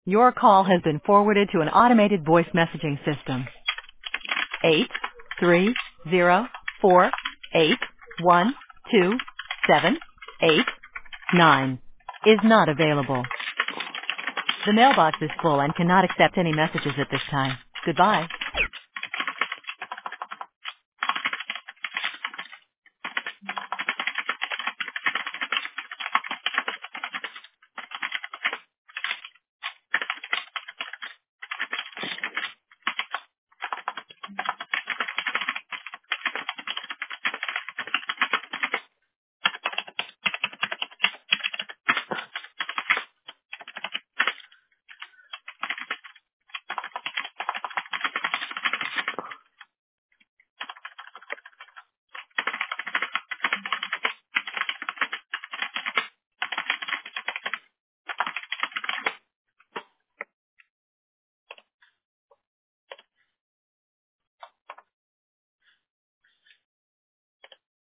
Your call has been forwarded to an automated voice messaging system. 83048127889 is not available. The mailbox is full and cannot accept any messages at this time. Goodbye.